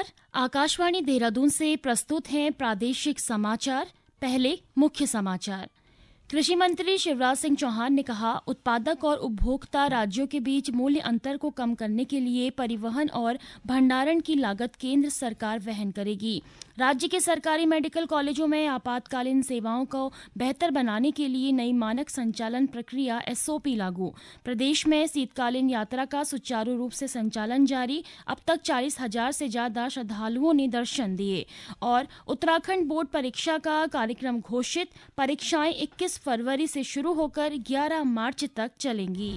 नमस्कार। आकाशवाणी देहरादून से प्रस्तुत हैं प्रादेशिक समाचार। पहले मुख्य समाचार। कृषि मंत्री शिवराज सिंह चौहान ने कहा, उत्पादक और उपभोक्ता राज्यों के बीच मूल्य अंतर को कम करने के लिए परिवहन और भंडारण की लागत केंद्र सरकार वहन करेगी। राज्य के सरकारी मेडिकल कॉलेजों में आपातकालीन सेवाओं को बेहतर बनाने के लिए नई मानक संचालन प्रक्रिया एसओपी लागू। प्रदेश में शीतकालीन यात्रा का सुचारू रूप से संचालन जारी। अब तक 40,000 से ज्यादा श्रद्धालुओं ने दर्शन दिए। और उत्तराखंड बोर्ड परीक्षा का कार्यक्रम घोषित। परीक्षाएं 21 फरवरी से शुरू होकर 11 मार्च तक चलेंगी।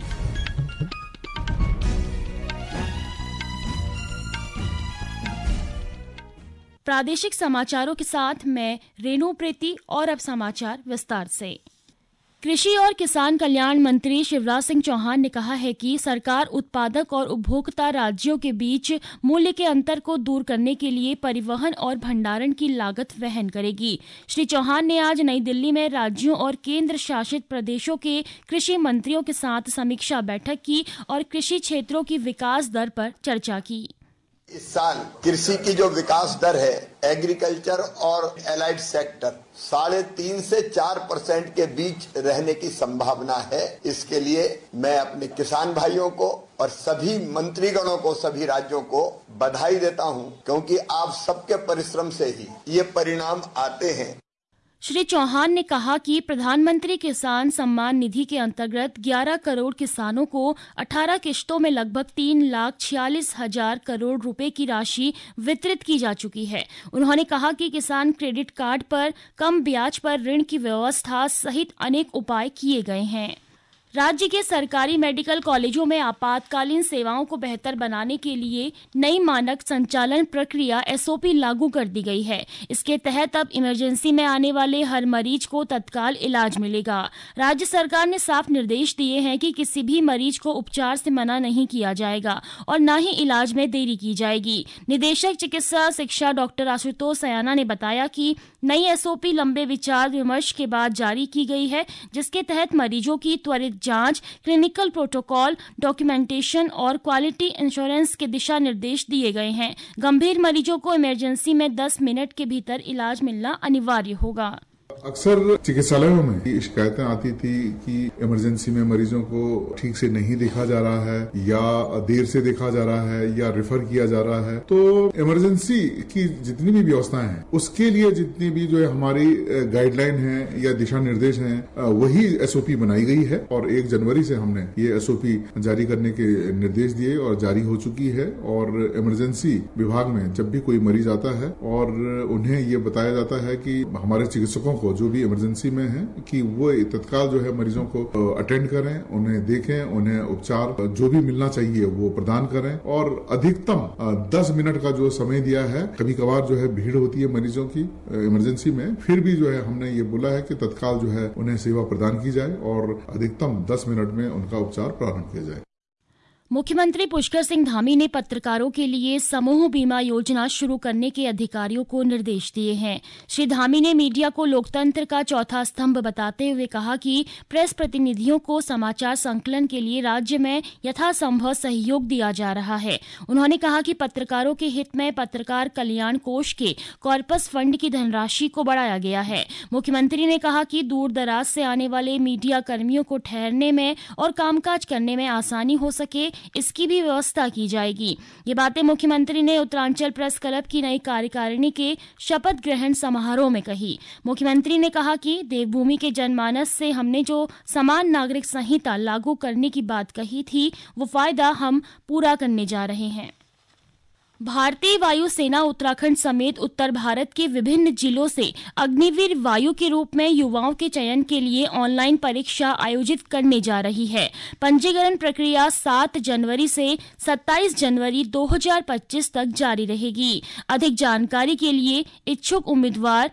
प्रादेशिक समाचारों के साथ मैं रेणु प्रीति। और अब समाचार विस्तार से। कृषि और किसान कल्याण मंत्री शिवराज सिंह चौहान ने कहा है कि सरकार उत्पादक और उपभोक्ता राज्यों के बीच मूल्य के अंतर को दूर करने के लिए परिवहन और भंडारण की लागत वहन करेगी। श्री चौहान ने आज नई दिल्ली में राज्यों और केंद्र शासित प्रदेशों के कृषि मंत्रियों के साथ समीक्षा बैठक की और कृषि क्षेत्रों की विकास दर पर चर्चा की। इस साल कृषि की जो विकास दर है, एग्रीकल्चर और एलाइड सेक्टर 3.5 से 4% के बीच रहने की संभावना है। इसके लिए मैं अपने किसान भाइयों को और सभी मंत्रीगणों को, सभी राज्यों को बधाई देता हूं, क्योंकि आप सबके परिश्रम से ही ये परिणाम आते हैं। श्री चौहान ने कहा कि प्रधानमंत्री किसान सम्मान निधि के अंतर्गत 11 करोड़ किसानों को 18 किश्तों में लगभग 3,46,000 करोड़ रुपए की राशि वितरित की जा चुकी है। उन्होंने कहा कि किसान क्रेडिट कार्ड पर कम ब्याज पर ऋण की व्यवस्था सहित अनेक उपाय किए गए हैं। राज्य के सरकारी मेडिकल कॉलेजों में आपातकालीन सेवाओं को बेहतर बनाने के लिए नई मानक संचालन प्रक्रिया एसओपी लागू कर दी गई है। इसके तहत अब इमरजेंसी में आने वाले हर मरीज को तत्काल इलाज मिलेगा। राज्य सरकार ने साफ निर्देश दिए हैं कि किसी भी मरीज को उपचार से मना नहीं किया जाएगा और न ही इलाज में देरी की जाएगी। निदेशक चिकित्सा शिक्षा डॉक्टर आशुतोष सयाना ने बताया कि नई एसओपी लंबे विचार विमर्श के बाद जारी की गई है, जिसके तहत मरीजों की त्वरित जांच, क्लिनिकल प्रोटोकॉल, डॉक्यूमेंटेशन और क्वालिटी इंश्योरेंस के दिशा निर्देश दिए गए हैं। गंभीर मरीजों को इमरजेंसी में 10 मिनट के भीतर इलाज मिलना अनिवार्य होगा। अक्सर चिकित्सालयों में शिकायतें आती थी कि इमरजेंसी में मरीजों को ठीक से नहीं देखा जा रहा है या देर से देखा जा रहा है या रेफर किया जा रहा है। तो इमरजेंसी की जितनी भी व्यवस्थाएं हैं, उसके लिए जितनी भी जो है हमारी गाइडलाइन है या दिशा निर्देश हैं, वही एसओपी बनाई गई है और 1 जनवरी से हमने ये एसओपी जारी करने के निर्देश दिए और जारी हो चुकी है। और इमरजेंसी विभाग में जब भी कोई मरीज आता है और उन्हें ये बताया जाता है कि हमारे चिकित्सकों को जो भी इमरजेंसी में है कि वो तत्काल जो है मरीजों को अटेंड करें, उन्हें देखें, उन्हें उपचार जो भी मिलना चाहिए वो प्रदान करें और अधिकतम 10 मिनट का जो समय दिया है। कभी कभार जो है भीड़ होती है मरीजों की इमरजेंसी में, फिर भी जो है हमने ये बोला है कि तत्काल जो है उन्हें सेवा प्रदान की जाए और अधिकतम 10 मिनट में उनका उपचार प्रारंभ किया जाए। मुख्यमंत्री पुष्कर सिंह धामी ने पत्रकारों के लिए समूह बीमा योजना शुरू करने के अधिकारियों को निर्देश दिए हैं। श्री धामी ने मीडिया को लोकतंत्र का चौथा स्तंभ बताते हुए कहा कि प्रेस प्रतिनिधियों को समाचार संकलन के लिए राज्य में यथासंभव सहयोग दिया जा रहा है। उन्होंने कहा कि पत्रकारों के हित में पत्रकार कल्याण कोष के कॉर्पस फंड की धनराशि को बढ़ाया गया है। मुख्यमंत्री ने कहा कि दूर दराज से आने वाले मीडिया कर्मियों को ठहरने में और कामकाज करने में आसानी हो सके, इसकी भी व्यवस्था की जाएगी। ये बातें मुख्यमंत्री ने उत्तरांचल प्रेस क्लब की नई कार्यकारिणी के शपथ ग्रहण समारोह में कही। मुख्यमंत्री ने कहा कि देवभूमि के जनमानस से हमने जो समान नागरिक संहिता लागू करने की बात कही थी, वो फायदा हम पूरा करने जा रहे हैं। भारतीय वायुसेना उत्तराखंड समेत उत्तर भारत के विभिन्न जिलों से अग्निवीर वायु के रूप में युवाओं के चयन के लिए ऑनलाइन परीक्षा आयोजित करने जा रही है। पंजीकरण प्रक्रिया 7 जनवरी से 27 जनवरी 2025 तक जारी रहेगी। अधिक जानकारी के लिए इच्छुक उम्मीदवार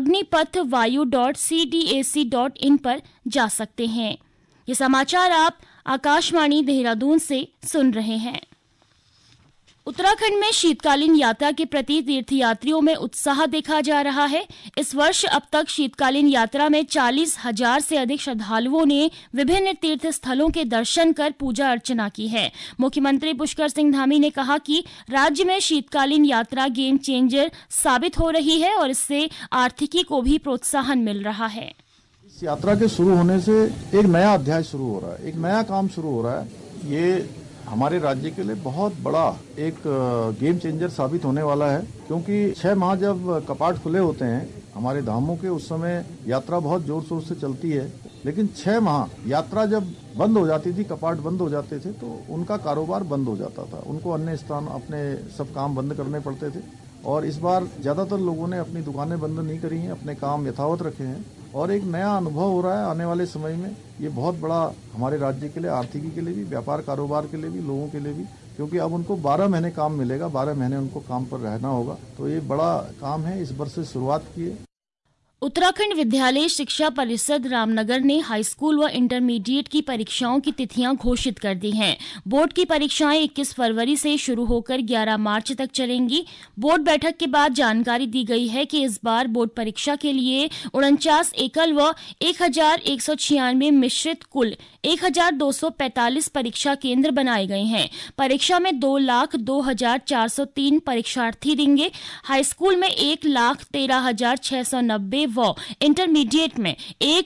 agnipatvayu.cdac.in पर जा सकते हैं। ये समाचार आप आकाशवाणी देहरादून से सुन रहे हैं। उत्तराखंड में शीतकालीन यात्रा के प्रति तीर्थयात्रियों में उत्साह देखा जा रहा है। इस वर्ष अब तक शीतकालीन यात्रा में 40,000 से अधिक श्रद्धालुओं ने विभिन्न तीर्थ स्थलों के दर्शन कर पूजा अर्चना की है। मुख्यमंत्री पुष्कर सिंह धामी ने कहा कि राज्य में शीतकालीन यात्रा गेम चेंजर साबित हो रही है और इससे आर्थिकी को भी प्रोत्साहन मिल रहा है। इस यात्रा के शुरू होने से एक नया अध्याय शुरू हो रहा है, एक नया काम शुरू हो रहा है। ये हमारे राज्य के लिए बहुत बड़ा एक गेम चेंजर साबित होने वाला है, क्योंकि 6 माह जब कपाट खुले होते हैं हमारे धामों के, उस समय यात्रा बहुत जोर शोर से चलती है। लेकिन 6 माह यात्रा जब बंद हो जाती थी, कपाट बंद हो जाते थे, तो उनका कारोबार बंद हो जाता था। उनको अन्य स्थान अपने सब काम बंद करने पड़ते थे। और इस बार ज्यादातर लोगों ने अपनी दुकानें बंद नहीं करी हैं, अपने काम यथावत रखे हैं और एक नया अनुभव हो रहा है आने वाले समय में। ये बहुत बड़ा हमारे राज्य के लिए, आर्थिकी के लिए भी, व्यापार कारोबार के लिए भी, लोगों के लिए भी, क्योंकि अब उनको 12 महीने काम मिलेगा, 12 महीने उनको काम पर रहना होगा। तो ये बड़ा काम है, इस वर्ष से शुरुआत की है। उत्तराखंड विद्यालय शिक्षा परिषद रामनगर ने हाई स्कूल व इंटरमीडिएट की परीक्षाओं की तिथियां घोषित कर दी हैं। बोर्ड की परीक्षाएं 21 फरवरी से शुरू होकर 11 मार्च तक चलेंगी। बोर्ड बैठक के बाद जानकारी दी गई है कि इस बार बोर्ड परीक्षा के लिए 49 एकल व 1196 मिश्रित कुल 1245 परीक्षा केंद्र बनाए गए हैं। परीक्षा में 2,02,403 परीक्षार्थी देंगे। हाई स्कूल में 1,13,690 व इंटरमीडिएट में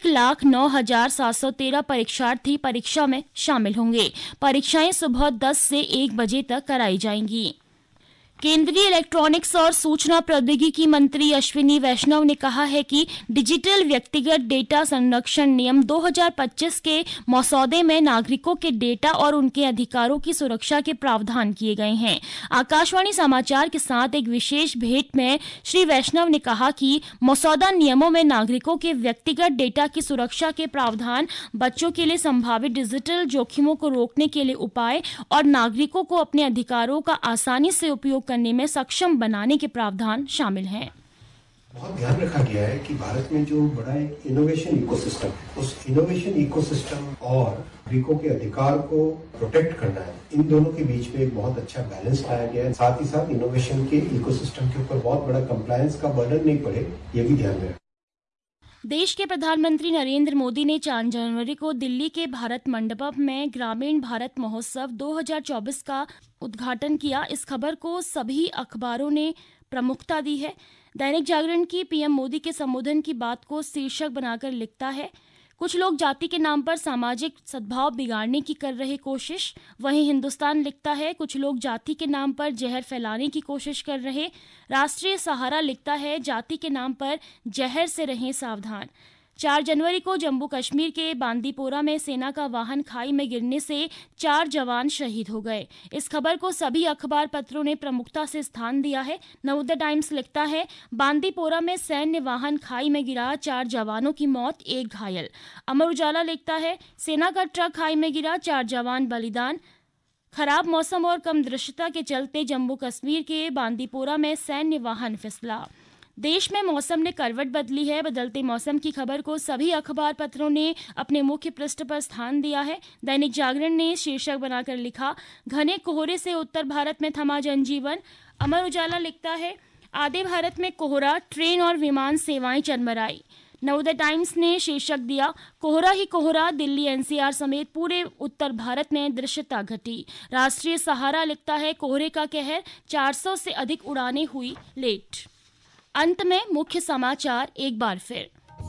1,09,713 परीक्षार्थी परीक्षा में शामिल होंगे। परीक्षाएं सुबह 10 से 1 बजे तक कराई जाएंगी। केंद्रीय इलेक्ट्रॉनिक्स और सूचना प्रौद्योगिकी मंत्री अश्विनी वैष्णव ने कहा है कि डिजिटल व्यक्तिगत डेटा संरक्षण नियम 2025 के मसौदे में नागरिकों के डेटा और उनके अधिकारों की सुरक्षा के प्रावधान किए गए हैं। आकाशवाणी समाचार के साथ एक विशेष भेंट में श्री वैष्णव ने कहा कि मसौदा नियमों में नागरिकों के व्यक्तिगत डेटा की सुरक्षा के प्रावधान, बच्चों के लिए संभावित डिजिटल जोखिमों को रोकने के लिए उपाय और नागरिकों को अपने अधिकारों का आसानी से उपयोग करने में सक्षम बनाने के प्रावधान शामिल हैं। बहुत ध्यान रखा गया है कि भारत में जो बड़ा एक इनोवेशन इकोसिस्टम है, उस इनोवेशन इकोसिस्टम और नागरिकों के अधिकार को प्रोटेक्ट करना है, इन दोनों के बीच में एक बहुत अच्छा बैलेंस लाया गया है। साथ ही साथ इनोवेशन के इकोसिस्टम के ऊपर बहुत बड़ा कंप्लायंस का बर्डन नहीं पड़े, ये भी ध्यान में। देश के प्रधानमंत्री नरेंद्र मोदी ने 4 जनवरी को दिल्ली के भारत मंडपम में ग्रामीण भारत महोत्सव 2024 का उद्घाटन किया। इस खबर को सभी अखबारों ने प्रमुखता दी है। दैनिक जागरण की पीएम मोदी के संबोधन की बात को शीर्षक बनाकर लिखता है, कुछ लोग जाति के नाम पर सामाजिक सद्भाव बिगाड़ने की कर रहे कोशिश। वहीं हिंदुस्तान लिखता है, कुछ लोग जाति के नाम पर जहर फैलाने की कोशिश कर रहे। राष्ट्रीय सहारा लिखता है, जाति के नाम पर जहर से रहें सावधान। 4 जनवरी को जम्मू कश्मीर के बांदीपोरा में सेना का वाहन खाई में गिरने से 4 जवान शहीद हो गए। इस खबर को सभी अखबार पत्रों ने प्रमुखता से स्थान दिया है। नवोदय टाइम्स लिखता है, बांदीपोरा में सैन्य वाहन खाई में गिरा, 4 जवानों की मौत, 1 घायल। अमर उजाला लिखता है, सेना का ट्रक खाई में गिरा, 4 जवान बलिदान। खराब मौसम और कम दृश्यता के चलते जम्मू कश्मीर के बांदीपोरा में सैन्य वाहन फिसला। देश में मौसम ने करवट बदली है। बदलते मौसम की खबर को सभी अखबार पत्रों ने अपने मुख्य पृष्ठ पर स्थान दिया है। दैनिक जागरण ने शीर्षक बनाकर लिखा, घने कोहरे से उत्तर भारत में थमा जनजीवन। अमर उजाला लिखता है, आधे भारत में कोहरा, ट्रेन और विमान सेवाएं चरमराई। नवोदय टाइम्स ने शीर्षक दिया, कोहरा ही कोहरा, दिल्ली एनसीआर समेत पूरे उत्तर भारत में दृश्यता घटी। राष्ट्रीय सहारा लिखता है, कोहरे का कहर, 400 से अधिक उड़ानें हुई लेट। अंत में मुख्य समाचार एक बार फिर।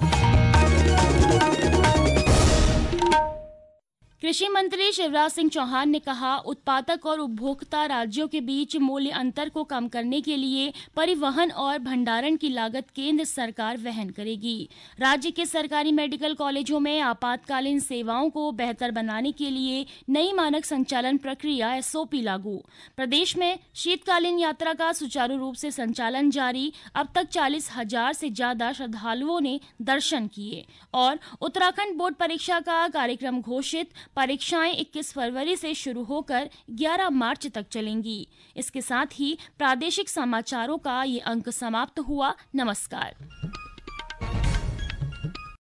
कृषि मंत्री शिवराज सिंह चौहान ने कहा, उत्पादक और उपभोक्ता राज्यों के बीच मूल्य अंतर को कम करने के लिए परिवहन और भंडारण की लागत केंद्र सरकार वहन करेगी। राज्य के सरकारी मेडिकल कॉलेजों में आपातकालीन सेवाओं को बेहतर बनाने के लिए नई मानक संचालन प्रक्रिया एसओपी लागू। प्रदेश में शीतकालीन यात्रा का सुचारू रूप से संचालन जारी। अब तक 40,000 से ज्यादा श्रद्धालुओं ने दर्शन किए। और उत्तराखंड बोर्ड परीक्षा का कार्यक्रम घोषित। परीक्षाएं 21 फरवरी से शुरू होकर 11 मार्च तक चलेंगी। इसके साथ ही प्रादेशिक समाचारों का ये अंक समाप्त हुआ। नमस्कार।